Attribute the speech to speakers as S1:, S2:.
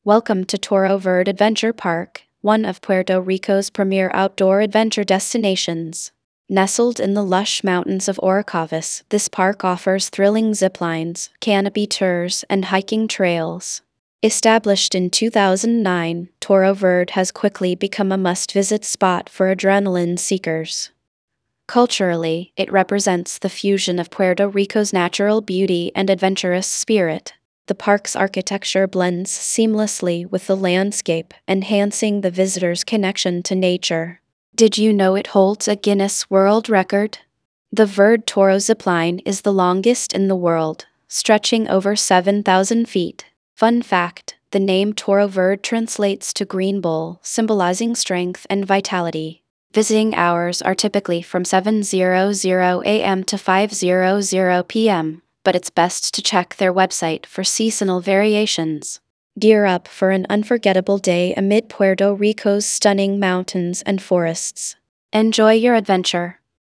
S1: Welcome to Toro Verde Adventure Park, one of Puerto Rico's premier outdoor adventure destinations. Nestled in the lush mountains of Orocavis, this park offers thrilling ziplines, canopy tours, and hiking trails. Established in 2009, Toro Verde has quickly become a must-visit spot for adrenaline seekers. Culturally, it represents the fusion of Puerto Rico's natural beauty and adventurous spirit. The park's architecture blends seamlessly with the landscape, enhancing the visitor's connection to nature. Did you know it holds a Guinness World Record? The Verde Toro zipline is the longest in the world, stretching over 7,000 feet. Fun fact, the name Toro Verde translates to green bull, symbolizing strength and vitality. Visiting hours are typically from 7:00 a.m. to 5:00 p.m., but it's best to check their website for seasonal variations. Gear up for an unforgettable day amid Puerto Rico's stunning mountains and forests. Enjoy your adventure.